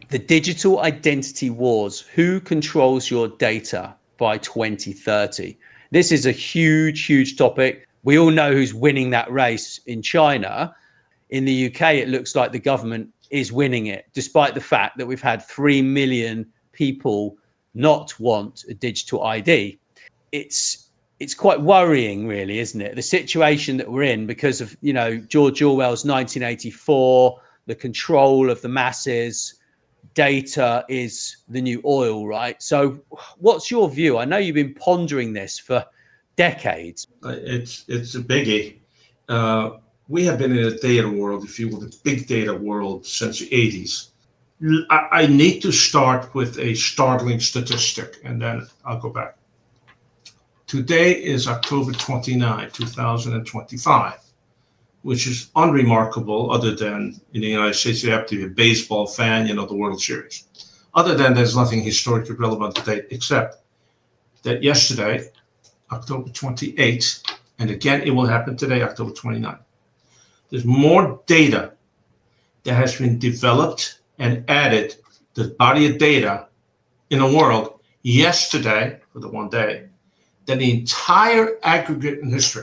The digital identity wars. Who controls your data by 2030? This is a huge, huge topic. We all know who's winning that race in China. In the UK, it looks like the government is winning it, despite the fact that we've had 3 million people not want a digital ID. It's quite worrying, really, isn't it? The situation that we're in because of, George Orwell's 1984, the control of the masses. Data is the new oil, right? So what's your view? I know you've been pondering this for decades. It's a biggie. We have been in a data world, if you will, the big data world since the 80s. I need to start with a startling statistic, and then I'll go back. Today is October 29, 2025, which is unremarkable other than in the United States, you have to be a baseball fan, the World Series. Other than there's nothing historically relevant today, except that yesterday, October 28th, and again, it will happen today, October 29th. There's more data that has been developed and added to the body of data in the world yesterday, for the one day, than the entire aggregate in history.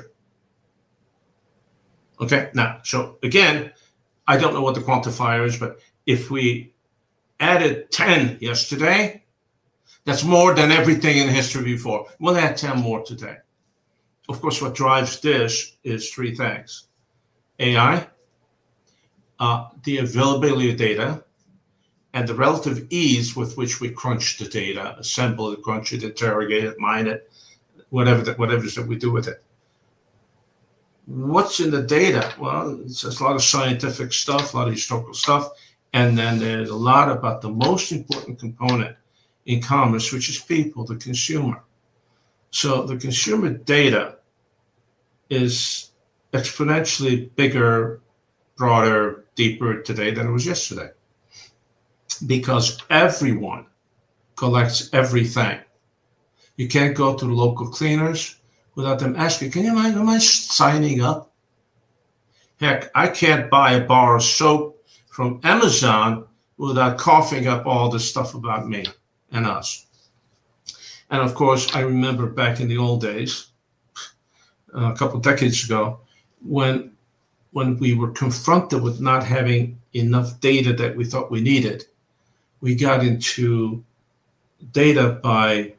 Okay, now, so again, I don't know what the quantifier is, but if we added 10 yesterday, that's more than everything in history before. We'll add 10 more today. Of course, what drives this is three things. AI, the availability of data, and the relative ease with which we crunch the data, assemble it, crunch it, interrogate it, mine it, whatever it is that we do with it. What's in the data? Well, it's a lot of scientific stuff, a lot of historical stuff, and then there's a lot about the most important component in commerce, which is people, the consumer. So the consumer data is exponentially bigger, broader, deeper today than it was yesterday, because everyone collects everything. You can't go to the local cleaners without them asking, am I signing up? Heck, I can't buy a bar of soap from Amazon without coughing up all the stuff about me and us. And of course, I remember back in the old days, a couple of decades ago, when we were confronted with not having enough data that we thought we needed, we got into data by,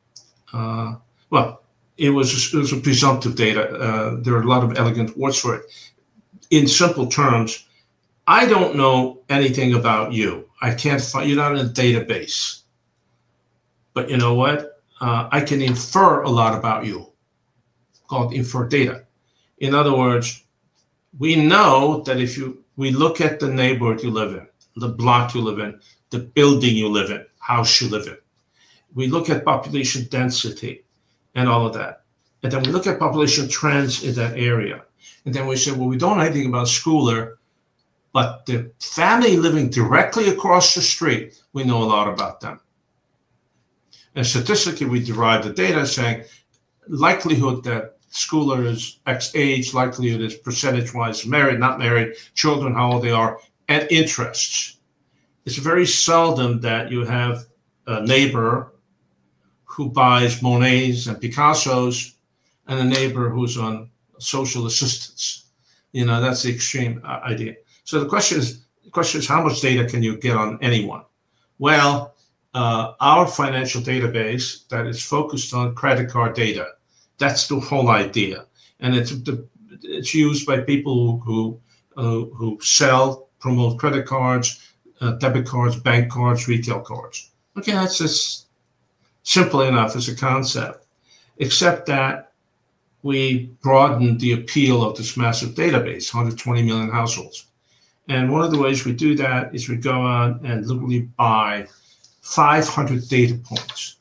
it was a presumptive data. There are a lot of elegant words for it. In simple terms, I don't know anything about you. I can't find, you're not in a database. But you know what? I can infer a lot about you, called infer data. In other words, we know that we look at the neighborhood you live in, the block you live in, the building you live in, house you live in. We look at population density and all of that. And then we look at population trends in that area. And then we say, well, we don't know anything about schooler, but the family living directly across the street, we know a lot about them. And statistically, we derive the data saying likelihood that schooler is X age, likelihood is percentage-wise married, not married, children, how old they are, and interests. It's very seldom that you have a neighbor who buys Monets and Picassos and a neighbor who's on social assistance. That's the extreme idea. So the question is how much data can you get on anyone? Well, our financial database that is focused on credit card data, that's the whole idea. And it's used by people who sell, promote credit cards, debit cards, bank cards, retail cards. Okay, that's just simple enough as a concept, except that we broadened the appeal of this massive database, 120 million households. And one of the ways we do that is we go out and literally buy 500 data points.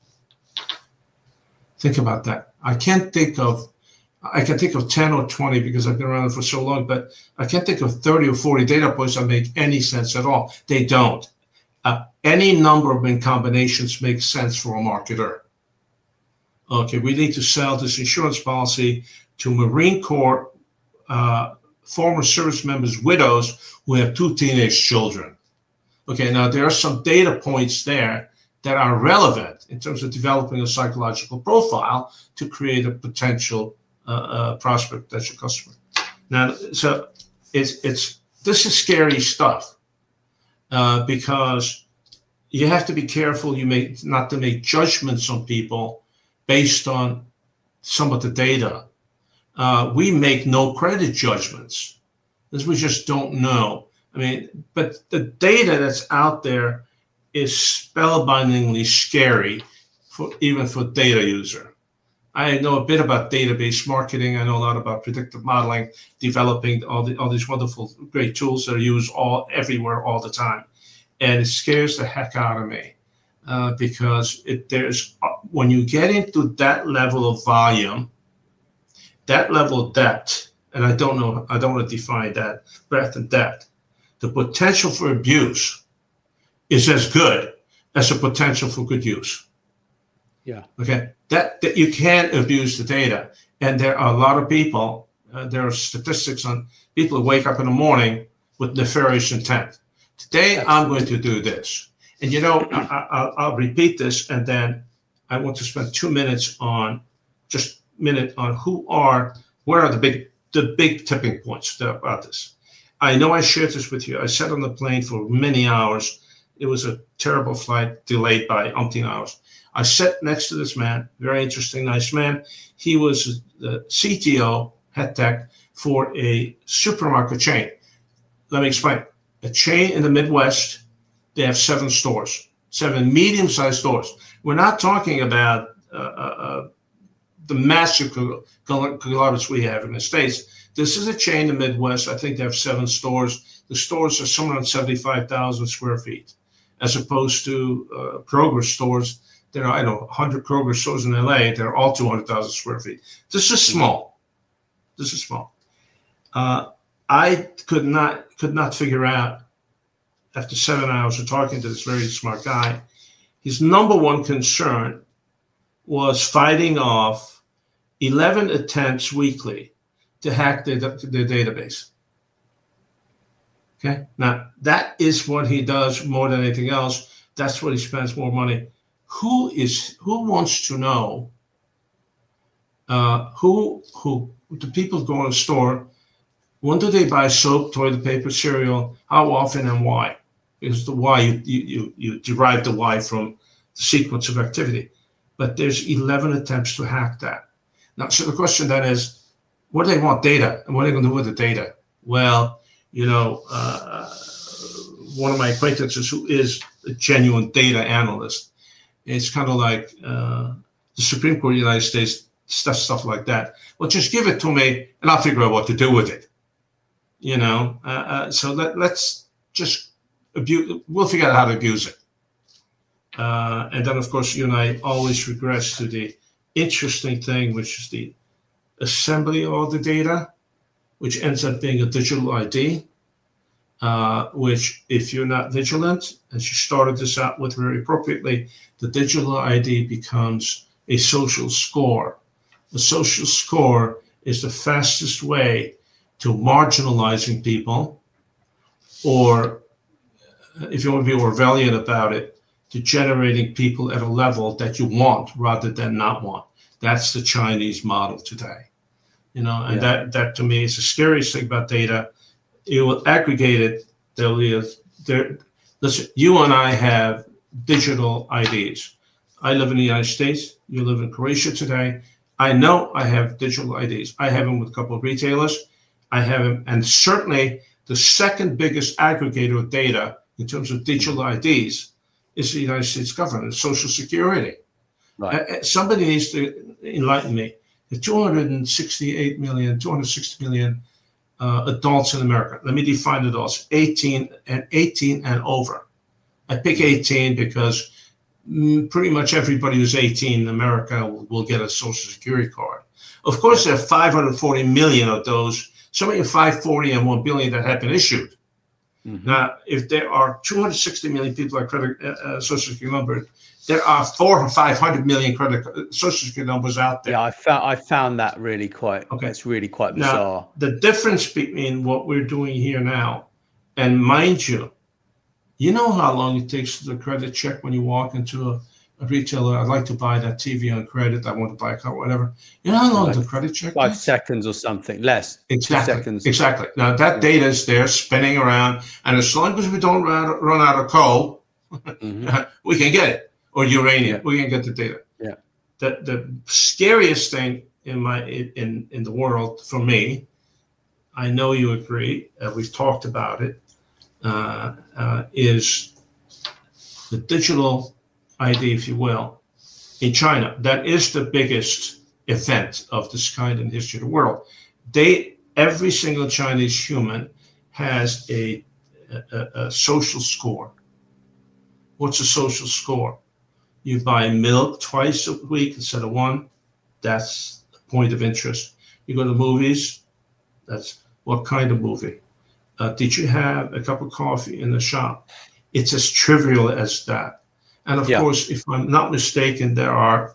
Think about that. I can think of 10 or 20 because I've been around for so long, but I can't think of 30 or 40 data points that make any sense at all. They don't. Any number of them combinations makes sense for a marketer. Okay, we need to sell this insurance policy to Marine Corps former service members' widows who have 2 teenage children. Okay, now there are some data points there that are relevant in terms of developing a psychological profile to create a potential prospect that's your customer. Now, so this is scary stuff because you have to be careful not to make judgments on people based on some of the data. We make no credit judgments because we just don't know. I mean, but the data that's out there is spellbindingly scary even for data user. I know a bit about database marketing. I know a lot about predictive modeling, developing all these wonderful, great tools that are used everywhere all the time. And it scares the heck out of me because when you get into that level of volume, that level of depth, and I don't want to define that breadth and depth, the potential for abuse is as good as the potential for good use. Yeah. Okay. That you can't abuse the data, and there are a lot of people. There are statistics on people who wake up in the morning with nefarious intent. Today, absolutely, I'm going to do this, and I'll repeat this, and then I want to spend 2 minutes on where are the big tipping points about this. I know I shared this with you. I sat on the plane for many hours. It was a terrible flight, delayed by umpteen hours. I sat next to this man, very interesting, nice man. He was the CTO, head tech, for a supermarket chain. Let me explain. A chain in the Midwest, they have 7 stores, 7 medium-sized stores. We're not talking about the massive conglomerates we have in the States. This is a chain in the Midwest. I think they have 7 stores. The stores are somewhere around 75,000 square feet, as opposed to Kroger stores. There are, 100 Kroger stores in LA. They're all 200,000 square feet. This is small. I could not figure out, after 7 hours of talking to this very smart guy, his number one concern was fighting off 11 attempts weekly to hack the database. Okay, now that is what he does more than anything else. That's what he spends more money. Who wants to know who the people go in the store? When do they buy soap, toilet paper, cereal? How often and why? Because the why you derive the why from the sequence of activity. But there's 11 attempts to hack that. Now, so the question then is, what do they want? Data, and what are they going to do with the data? Well, one of my acquaintances who is a genuine data analyst, it's kind of like the Supreme Court of the United States, stuff like that. Well, just give it to me, and I'll figure out what to do with it. So let's just we'll figure out how to abuse it. And then, of course, you and I always regress to the interesting thing, which is the assembly of all the data, which ends up being a digital ID, which, if you're not vigilant, as you started this out with very appropriately, the digital ID becomes a social score. The social score is the fastest way to marginalizing people, or if you want to be Orwellian about it, to generating people at a level that you want rather than not want. That's the Chinese model today. And that to me is the scariest thing about data. It will aggregate it. Listen, you and I have digital IDs. I live in the United States. You live in Croatia today. I know I have digital IDs. I have them with a couple of retailers. I have them, and certainly the second biggest aggregator of data in terms of digital IDs is the United States government, Social Security. Right. Somebody needs to enlighten me. The 260 million adults in America. Let me define adults: 18 and over. I pick 18 because pretty much everybody who's 18 in America will get a Social Security card. Of course, there are 540 million of those. Some of you 540 and 1 billion that have been issued. Mm-hmm. Now, if there are 260 million people at credit Social Security number, there are 400 or 500 million credit Social Security numbers out there. Yeah, I found that really quite. Okay, it's really quite bizarre. Now, the difference between what we're doing here now, and mind you, You know how long it takes to do a credit check when you walk into a retailer? I'd like to buy that TV on credit. I want to buy a car, whatever. You know how long like the credit check 5 seconds or something, less. Exactly. 2 seconds. Exactly. Now that data is there spinning around, and as long as we don't run out of coal, we can get it, or uranium. We can get the data. Yeah. The scariest thing in the world for me, I know you agree. We've talked about it. Is the digital ID, if you will, in China. That is the biggest event of this kind in the history of the world. Every single Chinese human has a social score. What's a social score? You buy milk twice a week instead of one. That's a point of interest. You go to movies. That's what kind of movie? Did you have a cup of coffee in the shop? It's as trivial as that. And of course, if I'm not mistaken, there are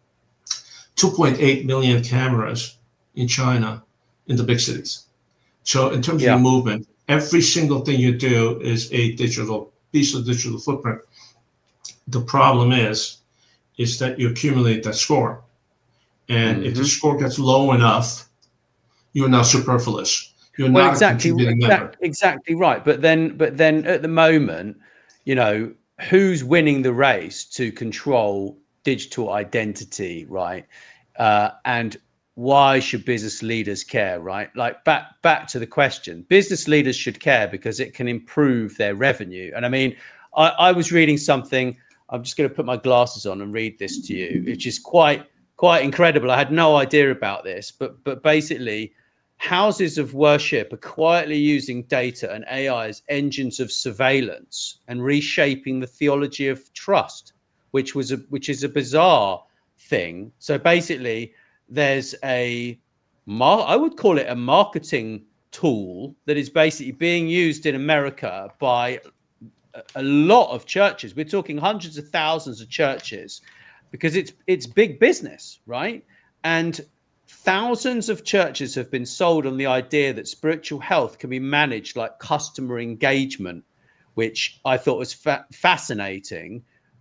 2.8 million cameras in China in the big cities. So in terms of your movement, every single thing you do is a piece of digital footprint. The problem is that you accumulate that score. And if the score gets low enough, you're now superfluous. You're not exactly right. But then at the moment, who's winning the race to control digital identity, right? And why should business leaders care, right? Like back to the question, business leaders should care because it can improve their revenue. And I mean, I was reading something. I'm just going to put my glasses on and read this to you, which is quite incredible. I had no idea about this, but basically, houses of worship are quietly using data and AI as engines of surveillance and reshaping the theology of trust, which is a bizarre thing. So basically, there's I would call it a marketing tool that is basically being used in America by a lot of churches. We're talking hundreds of thousands of churches, because it's big business, right? And thousands of churches have been sold on the idea that spiritual health can be managed like customer engagement, which I thought was fascinating.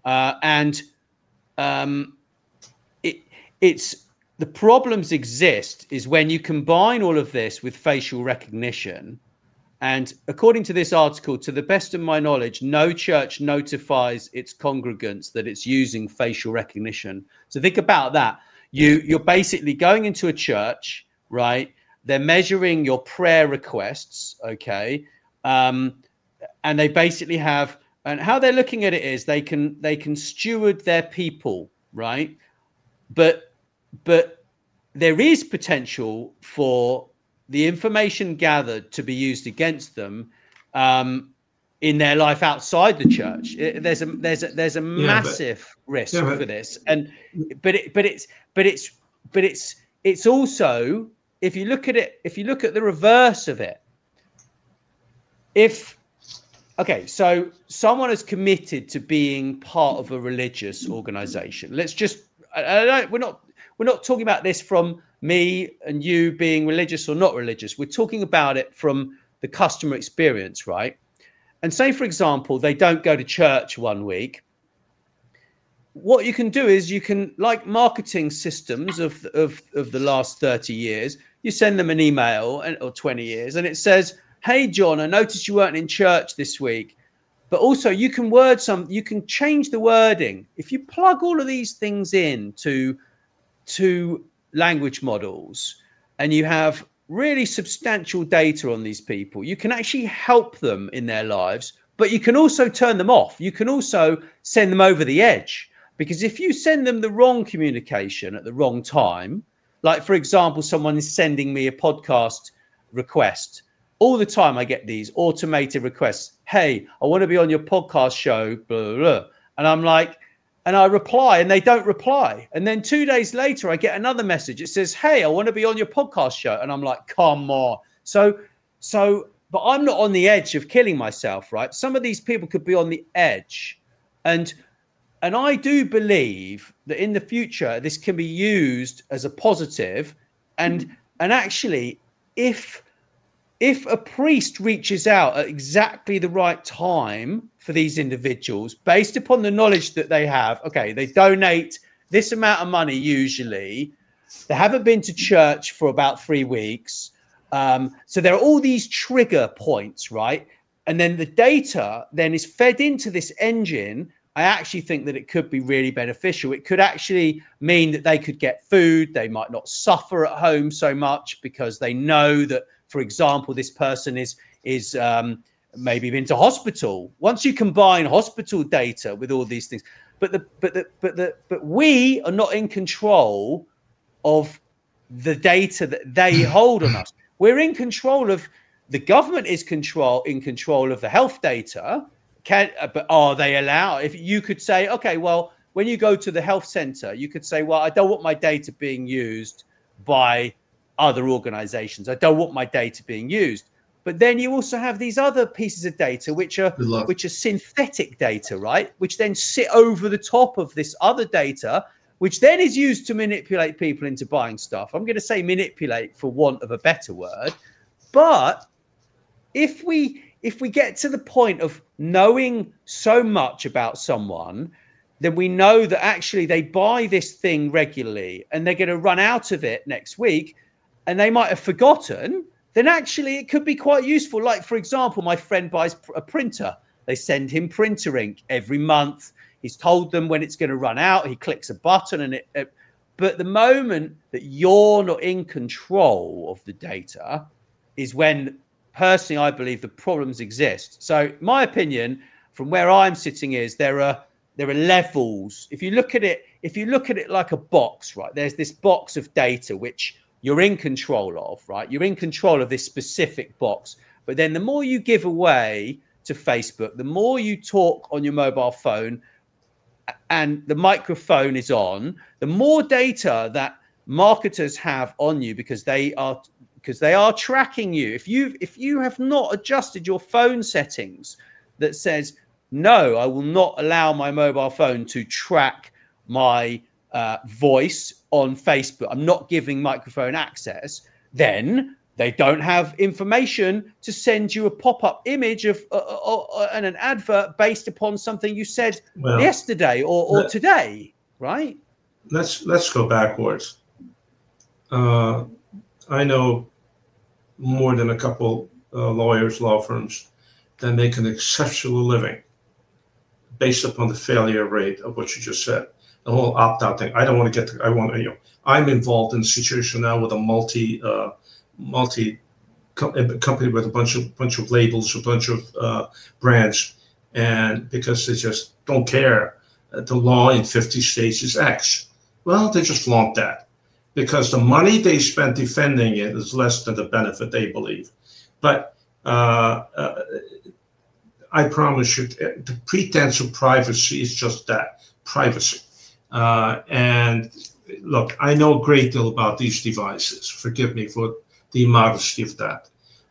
It's the problems exist is when you combine all of this with facial recognition. And according to this article, to the best of my knowledge, no church notifies its congregants that it's using facial recognition. So think about that. You're basically going into a church, right? They're measuring your prayer requests, okay? And they basically have, and how they're looking at it is they can steward their people, right? But there is potential for the information gathered to be used against them in their life outside the church. There's a massive risk for this, but it's also, if you look at the reverse of it, so someone is committed to being part of a religious organization. We're not talking about this from me and you being religious or not religious. We're talking about it from the customer experience, right? And say, for example, they don't go to church one week. What you can do is you can, like marketing systems of the last 30 years, you send them an email or 20 years and it says, "Hey, John, I noticed you weren't in church this week." But also you can change the wording. If you plug all of these things in to language models and you have really substantial data on these people, you can actually help them in their lives, but you can also turn them off. You can also send them over the edge, because if you send them the wrong communication at the wrong time, like for example, someone is sending me a podcast request. All the time I get these automated requests. "Hey, I want to be on your podcast show, blah, blah, blah." And I'm like, and I reply and they don't reply. And then 2 days later, I get another message. It says, "Hey, I want to be on your podcast show." And I'm like, come on. So, but I'm not on the edge of killing myself, right? Some of these people could be on the edge. And I do believe that in the future, this can be used as a positive. And actually, if if a priest reaches out at exactly the right time for these individuals, based upon the knowledge that they have, okay, they donate this amount of money usually, they haven't been to church for about 3 weeks. So there are all these trigger points, right? And then the data then is fed into this engine. I actually think that it could be really beneficial. It could actually mean that they could get food. They might not suffer at home so much because they know that, for example, this person is maybe been to hospital. Once you combine hospital data with all these things, but we are not in control of the data that they hold on us. We're in control of, the government is in control of the health data. But are they allowed? If you could say, okay, well, when you go to the health center, you could say, well, I don't want my data being used by other organizations. I don't want my data being used. But then you also have these other pieces of data which are synthetic data, right? Which then sit over the top of this other data, which then is used to manipulate people into buying stuff. I'm going to say manipulate for want of a better word. But if we get to the point of knowing so much about someone, then we know that actually they buy this thing regularly and they're going to run out of it next week and they might have forgotten, then actually it could be quite useful. Like, for example, my friend buys a printer. They send him printer ink every month. He's told them when it's going to run out. He clicks a button and but the moment that you're not in control of the data is when, personally, I believe the problems exist. So my opinion from where I'm sitting is there are levels. If you look at it like a box, right? There's this box of data which you're in control of, right? You're in control of this specific box. But then the more you give away to Facebook, the more you talk on your mobile phone and the microphone is on, the more data that marketers have on you because they are tracking you. If you have not adjusted your phone settings that says, no, I will not allow my mobile phone to track my voice on Facebook, I'm not giving microphone access, then they don't have information to send you a pop-up image of and an advert based upon something you said yesterday or today, right? Let's go backwards. I know more than a couple lawyers, law firms that make an exceptional living based upon the failure rate of what you just said. The whole opt-out thing. I'm involved in a situation now with a multi company with a bunch of labels, a bunch of brands, and because they just don't care, the law in 50 states is X. Well, they just flaunt that because the money they spend defending it is less than the benefit they believe. But I promise you, the pretense of privacy is just that, privacy. And look, I know a great deal about these devices. Forgive me for the immodesty of that.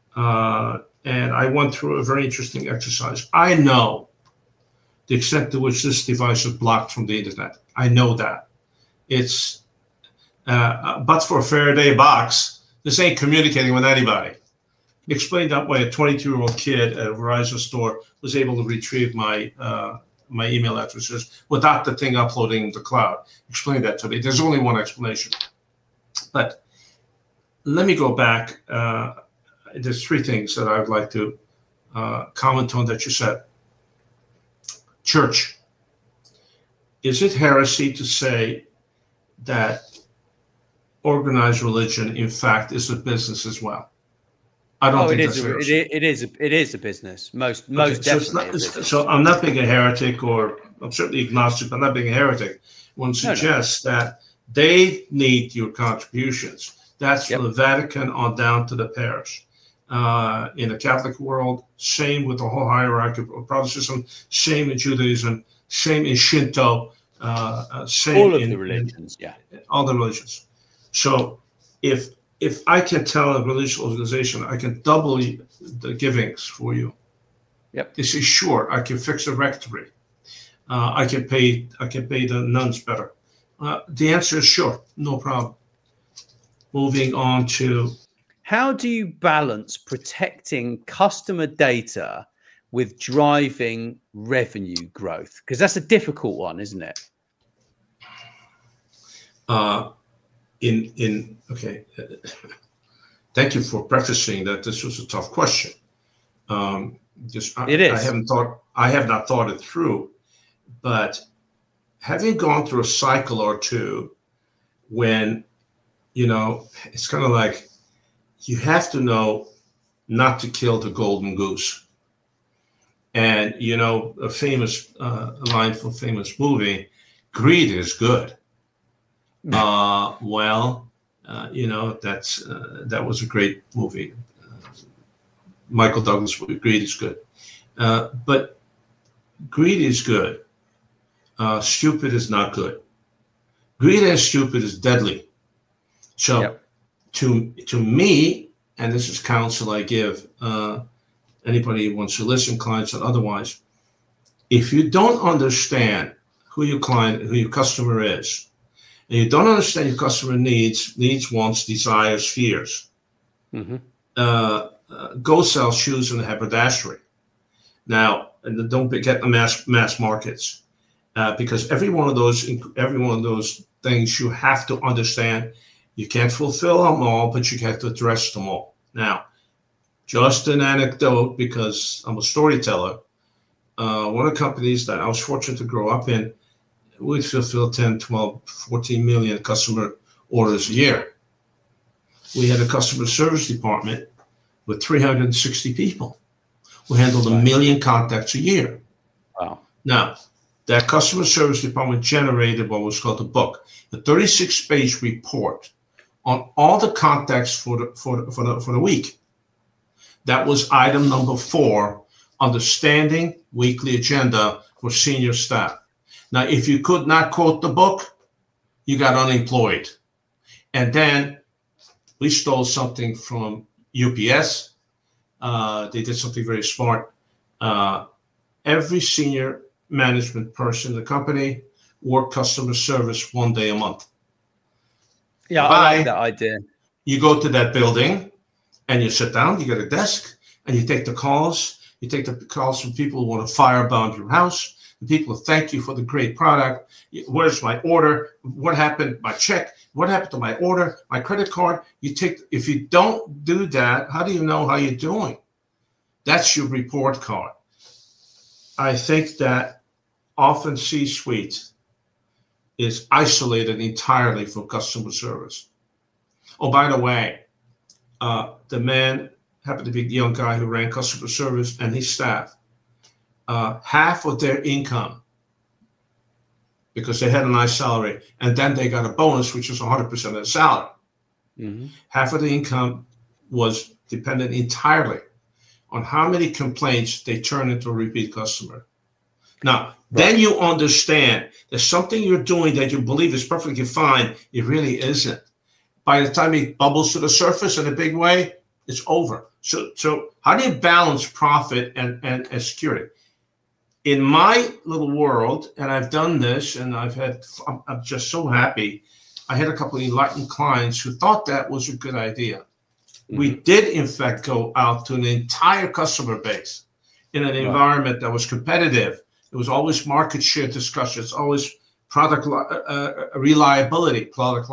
And I went through a very interesting exercise. I know the extent to which this device is blocked from the internet. I know that. It's, but for a Faraday box, this ain't communicating with anybody. Explain that way a 22-year-old kid at a Verizon store was able to retrieve my email addresses without the thing uploading to the cloud. Explain that to me. There's only one explanation. But let me go back. There's 3 things that I would like to comment on that you said. Church. Is it heresy to say that organized religion, in fact, is a business as well? I don't think that's heresy. It is a business. Most definitely. So I'm not being a heretic, or I'm certainly agnostic, but I'm not being a heretic. One suggests that they need your contributions. That's from the Vatican on down to the parish. In the Catholic world, same with the whole hierarchy of Protestantism, same in Judaism, same in Shinto, same all of the religions, all the religions. So if I can tell a religious organization, I can double the givings for you. Yep. They say, sure, I can fix the rectory. I can pay the nuns better. The answer is sure, no problem. Moving on to How do you balance protecting customer data with driving revenue growth? Because that's a difficult one, isn't it? Okay. Thank you for prefacing that this was a tough question. It is. I have not thought it through, but having gone through a cycle or two when, it's kind of like you have to know not to kill the golden goose. And, a famous line from a famous movie, greed is good. That was a great movie. Michael Douglas, greed is good. But greed is good. Stupid is not good. Greed and stupid is deadly. So to me, and this is counsel I give anybody who wants to listen, clients and otherwise, if you don't understand who your customer is, and you don't understand your customer needs, wants, desires, fears, go sell shoes in the haberdashery. Now, and don't get the mass markets, because every one of those things you have to understand. You can't fulfill them all, but you have to address them all. Now, just an anecdote, because I'm a storyteller. One of the companies that I was fortunate to grow up in, we'd fulfill 10, 12, 14 million customer orders a year. We had a customer service department with 360 people. We handled 1 million contacts a year. Wow. Now, that customer service department generated what was called a book, a 36-page report on all the contacts for the week. That was item number 4 on the standing weekly agenda for senior staff. Now, if you could not quote the book, you got unemployed. And then we stole something from UPS. They did something very smart. Every senior management person in the company worked customer service 1 day a month. Yeah, I like that idea. You go to that building and you sit down, you get a desk, and you take the calls. You take the calls from people who want to firebound your house. The people who thank you for the great product. Where's my order? What happened? My check? What happened to my order? My credit card? If you don't do that, how do you know how you're doing? That's your report card. I think that often C-suite is isolated entirely from customer service. Oh, by the way, the man happened to be the young guy who ran customer service and his staff. Half of their income, because they had a nice salary, and then they got a bonus, which was 100% of their salary. Mm-hmm. Half of the income was dependent entirely on how many complaints they turn into a repeat customer. Now, then you understand there's something you're doing that you believe is perfectly fine. It really isn't. By the time it bubbles to the surface in a big way, it's over. So how do you balance profit and security? In my little world, and I've done this, and I'm just so happy. I had a couple of enlightened clients who thought that was a good idea. Mm-hmm. We did, in fact, go out to an entire customer base in an environment that was competitive. It was always market share discussions, always product liability.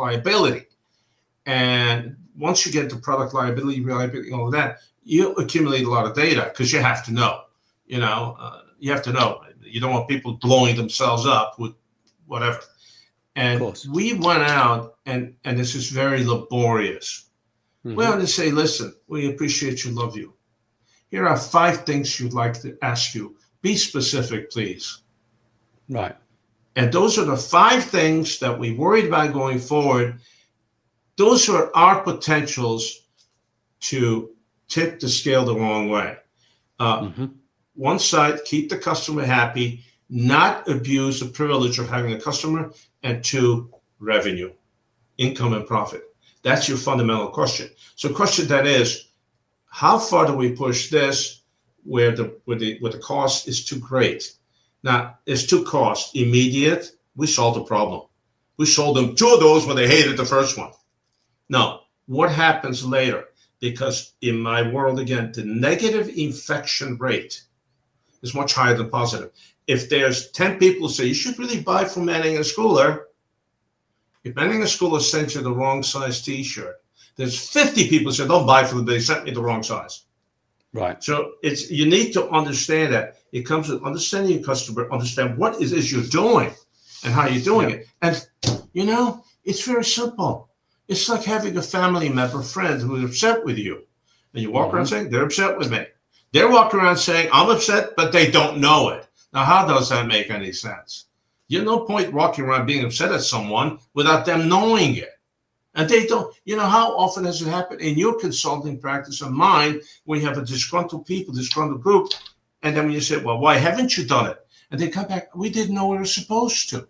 And once you get to product liability, all of that, you accumulate a lot of data because you have to know. You have to know. You don't want people blowing themselves up with whatever. And we went out, and this is very laborious. Mm-hmm. We had to say, listen, we appreciate you, love you. Here are 5 things you'd like to ask you. Be specific, please. Right. And those are the 5 things that we worried about going forward. Those are our potentials to tip the scale the wrong way. One side, keep the customer happy, not abuse the privilege of having a customer, and 2, revenue, income and profit. That's your fundamental question. So the question then is, how far do we push this where the cost is too great? Now, it's 2 costs. Immediate, we solved the problem. We sold them 2 of those when they hated the first one. Now, what happens later? because in my world, again, the negative infection rate is much higher than positive. If there's 10 people who say you should really buy from Manning and Schooler, if Manning and Schooler sent you the wrong size T-shirt, there's 50 people who say don't buy from them, they sent me the wrong size. Right. So you need to understand that. It comes with understanding your customer, understand what it is you're doing and how you're doing it. And, it's very simple. It's like having a family member, friend who is upset with you. And you walk around saying, they're upset with me. They're walking around saying, I'm upset, but they don't know it. Now, how does that make any sense? There's no point walking around being upset at someone without them knowing it. And they don't, how often has it happened in your consulting practice and mine, when you have a disgruntled group, and then when you say, well, why haven't you done it? And they come back, we didn't know we were supposed to.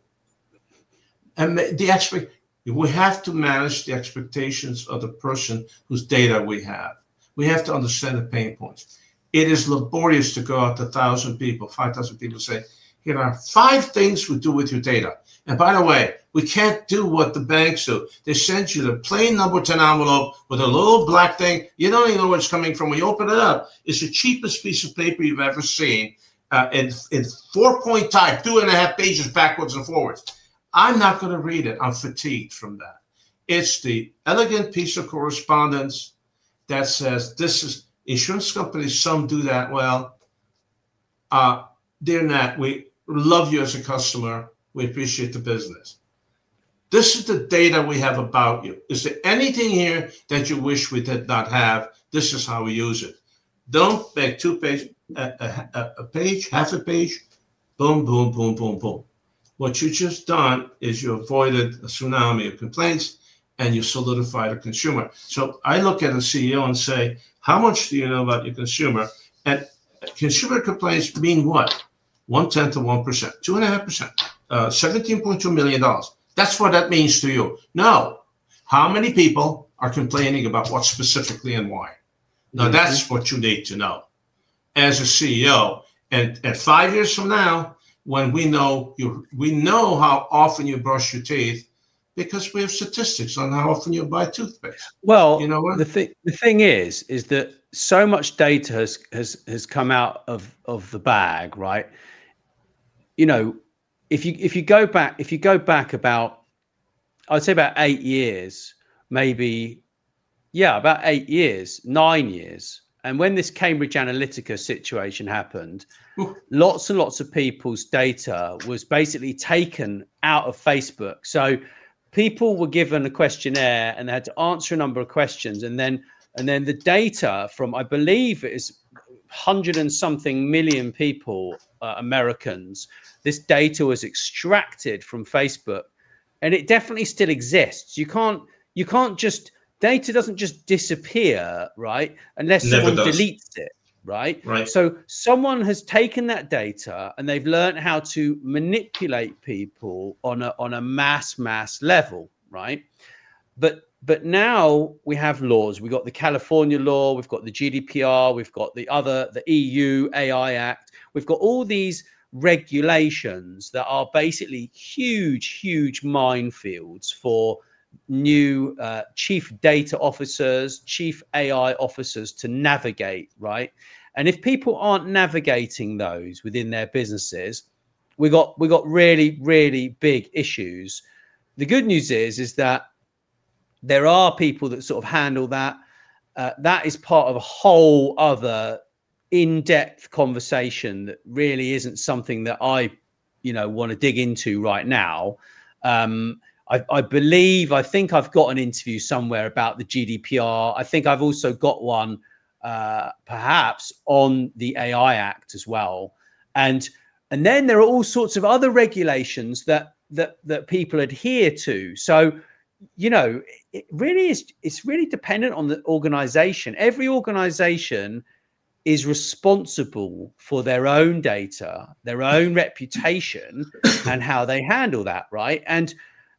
And we have to manage the expectations of the person whose data we have. We have to understand the pain points. It is laborious to go out to 1,000 people, 5,000 people, say, here are 5 things we do with your data. And by the way, we can't do what the banks do. They send you the plain number 10 envelope with a little black thing. You don't even know where it's coming from. When you open it up, it's the cheapest piece of paper you've ever seen. In 4-point type, 2.5 pages backwards and forwards. I'm not going to read it. I'm fatigued from that. It's the elegant piece of correspondence that says this is insurance companies. Some do that well. They're not. We love you as a customer. We appreciate the business. This is the data we have about you. Is there anything here that you wish we did not have? This is how we use it. Don't make 2 pages, a page, half a page, boom, boom, boom, boom, boom. What you just done is you avoided a tsunami of complaints and you solidified a consumer. So I look at a CEO and say, how much do you know about your consumer? And consumer complaints mean what? 0.1% of 1%, 2.5%, $17.2 million. That's what that means to you. No. How many people are complaining about what specifically and why? Now, that's what you need to know as a CEO. And at 5 years from now, when we know how often you brush your teeth, because we have statistics on how often you buy toothpaste. Well, you know what? The thing is that so much data has come out of the bag, right? If you go back about, I'd say about 8 years, maybe, about 8 years, 9 years. And when this Cambridge Analytica situation happened, lots and lots of people's data was basically taken out of Facebook. So people were given a questionnaire and they had to answer a number of questions. And then the data from, I believe it is 100 and something million people, Americans, this data was extracted from Facebook, and it definitely still exists. You can't just, data doesn't just disappear, right? Unless someone deletes it, right? So someone has taken that data and they've learned how to manipulate people on a mass level, right? But now we have laws. We've got the California law, we've got the GDPR, we've got the EU AI Act. We've got all these regulations that are basically huge minefields for new chief data officers, chief AI officers to navigate, right? And if people aren't navigating those within their businesses, we got really big issues. The good news is that there are people that sort of handle that. That is part of a whole other in-depth conversation that really isn't something that I want to dig into right now. I think I've got an interview somewhere about the GDPR. I think I've also got one perhaps on the AI Act as well. And then there are all sorts of other regulations that people adhere to. So, it really is, it's really dependent on the organization. Every organization is responsible for their own data, their own reputation, and how they handle that, right? And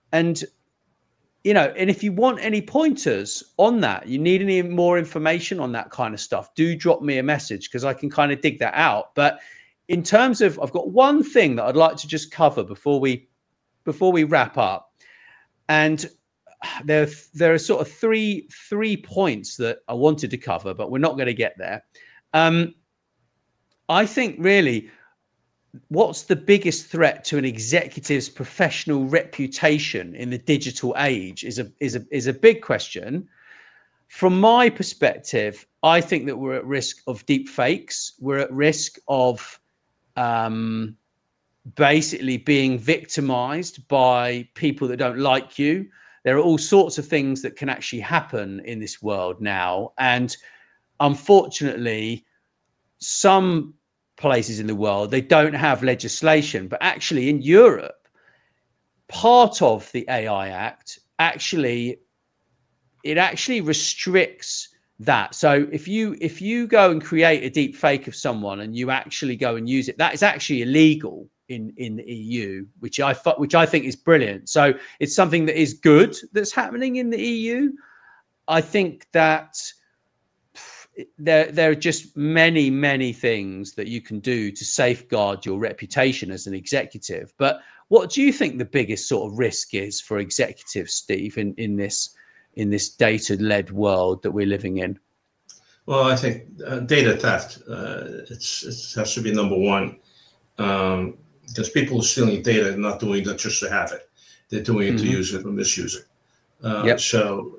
if you want any pointers on that, you need any more information on that kind of stuff, do drop me a message because I can kind of dig that out. But in terms of, I've got one thing that I'd like to just cover before we wrap up. And there are sort of three points that I wanted to cover, but we're not going to get there. I think really, what's the biggest threat to an executive's professional reputation in the digital age is a big question. From my perspective, I think that we're at risk of deep fakes. We're at risk of basically being victimized by people that don't like you. There are all sorts of things that can actually happen in this world now. And unfortunately, some places in the world, they don't have legislation. But actually in Europe, part of the AI Act actually restricts that. So if you go and create a deep fake of someone and you actually go and use it, that is actually illegal in the EU, which I think is brilliant. So it's something that is good that's happening in the EU. I think that there are just many things that you can do to safeguard your reputation as an executive. But what do you think the biggest sort of risk is for executives, Steve, in this data-led world that we're living in? Well, I think data theft, it has to be number one, because people are stealing data and not doing that just to have it. They're doing it to use it or misuse it. So,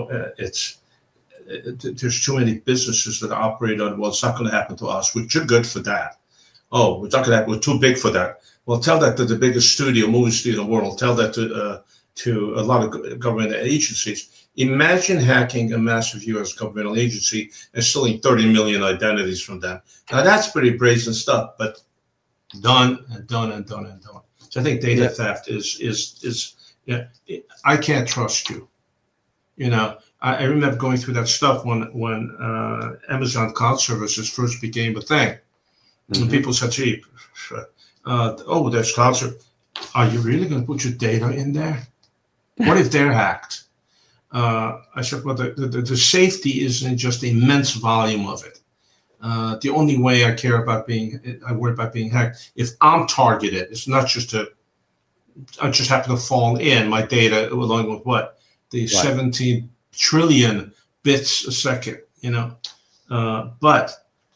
there's too many businesses that operate on, well, it's not going to happen to us. We're too good for that. Oh, we're not going to happen. We're too big for that. Well, tell that to the biggest movie studio in the world. Tell that to a lot of government agencies. Imagine hacking a massive U.S. governmental agency and stealing 30 million identities from them. Now, that's pretty brazen stuff, but done. So I think data theft is I can't trust you. I remember going through that stuff when Amazon Cloud Services first became a thing. And people said, gee, there's cloud service. Are you really going to put your data in there? What if they're hacked? I said, well, the safety is in just the immense volume of it. The only way I worry about being hacked, if I'm targeted, it's not just I just happen to fall in my data along with what? The 17 trillion bits a second, but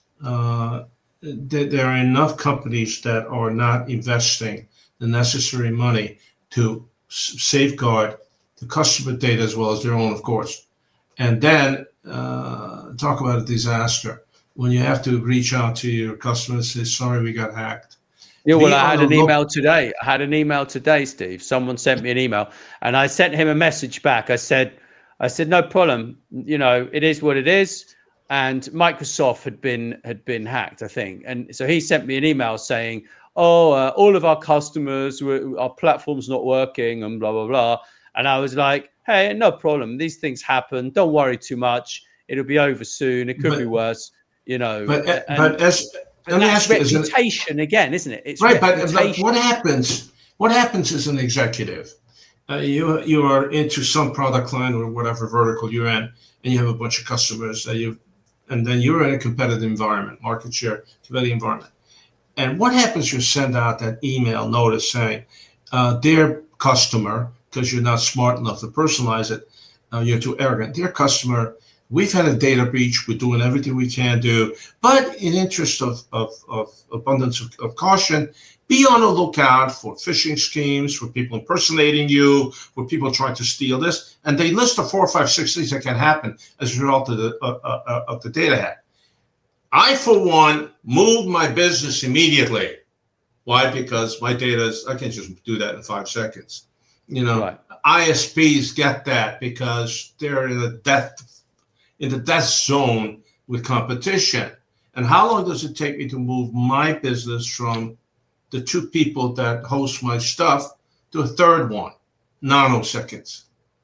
there are enough companies that are not investing the necessary money to safeguard the customer data as well as their own, of course. And then talk about a disaster when you have to reach out to your customer and say, sorry, we got hacked. Yeah, well, I had an email today, Steve. Someone sent me an email and I sent him a message back. I said, no problem. It is what it is. And Microsoft had been hacked, I think. And so he sent me an email saying, all of our customers, our platform's not working and blah, blah, blah. And I was like, hey, no problem. These things happen. Don't worry too much. It'll be over soon. It could be worse, But that's reputation again, isn't it? It's right. But what happens? What happens as an executive? You are into some product line or whatever vertical you're in, and you have a bunch of customers and then you're in a competitive environment, market share, competitive environment. And what happens? You send out that email notice saying, dear customer, because you're not smart enough to personalize it, you're too arrogant. Dear customer, we've had a data breach. We're doing everything we can do, but in interest of abundance of caution, be on the lookout for phishing schemes, for people impersonating you, for people trying to steal this. And they list the 4, 5, 6 things that can happen as a result of the data hack. I, for one, moved my business immediately. Why? Because my data I can't just do that in 5 seconds. Right. ISPs get that because they're in the death zone with competition. And how long does it take me to move my business from the 2 people that host my stuff to a third one? Nanoseconds.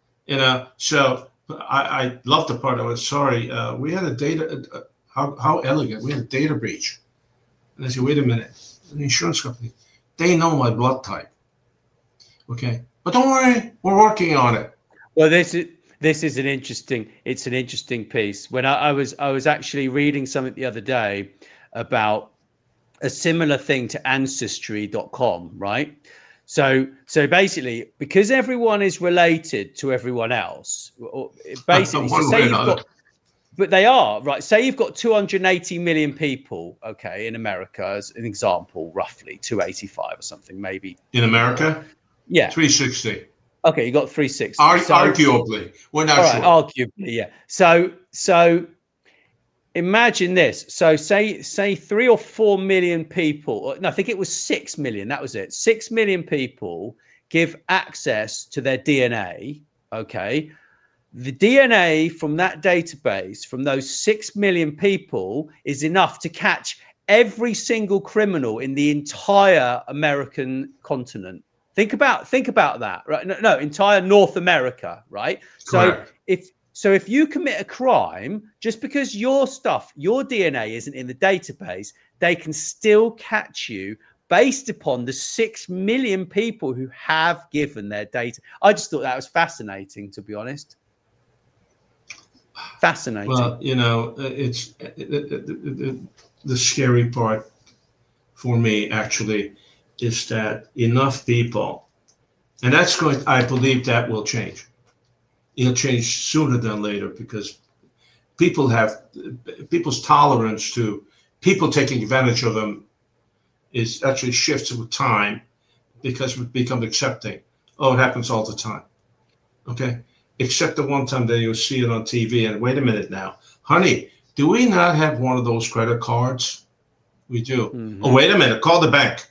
So I love the part. I was sorry. We had a data. How elegant. We had a data breach. And I said, wait a minute. An insurance company. They know my blood type. Okay. But don't worry. We're working on it. Well, this is an interesting piece. When I was actually reading something the other day about a similar thing to Ancestry.com, right? So basically, because everyone is related to everyone else, basically, so say you've got, but they are, right? Say you've got 280 million people, okay, in America, as an example, roughly 285 or something, maybe. In America? Yeah. 360. Okay, you got 360. Arguably. We're not sure. Arguably, yeah. So imagine this. So say 3 or 4 million people, no, I think it was 6 million, that was it. 6 million people give access to their DNA, okay? The DNA from that database, from those 6 million people, is enough to catch every single criminal in the entire American continent. Think about that, right? No, entire North America, right? Correct. So if you commit a crime, just because your DNA isn't in the database, they can still catch you based upon the 6 million people who have given their data. I just thought that was fascinating, to be honest. Fascinating. Well, it's the scary part for me actually is that enough people, and I believe that will change. It'll change sooner than later because people's tolerance to people taking advantage of them is actually shifts with time because we've become accepting. Oh, it happens all the time. Okay. Except the one time that you'll see it on TV and wait a minute now, honey, do we not have one of those credit cards? We do. Mm-hmm. Oh, wait a minute. Call the bank.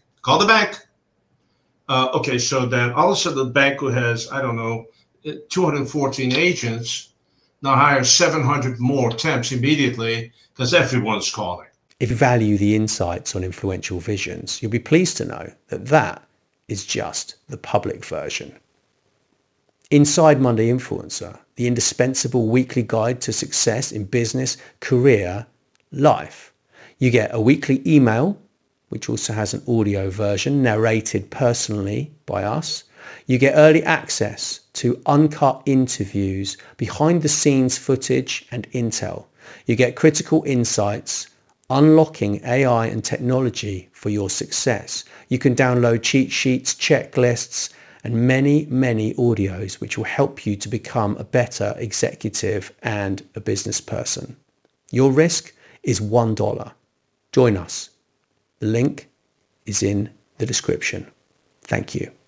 Okay. So then all of a sudden the bank who has, I don't know, 214 agents now hires 700 more temps immediately because everyone's calling. If you value the insights on Influential Visions, you'll be pleased to know that is just the public version. Inside Monday Influencer, the indispensable weekly guide to success in business, career, life. You get a weekly email, which also has an audio version narrated personally by us. You get early access to uncut interviews, behind the scenes footage and intel. You get critical insights, unlocking AI and technology for your success. You can download cheat sheets, checklists, and many, many audios which will help you to become a better executive and a business person. Your risk is $1. Join us. The link is in the description. Thank you.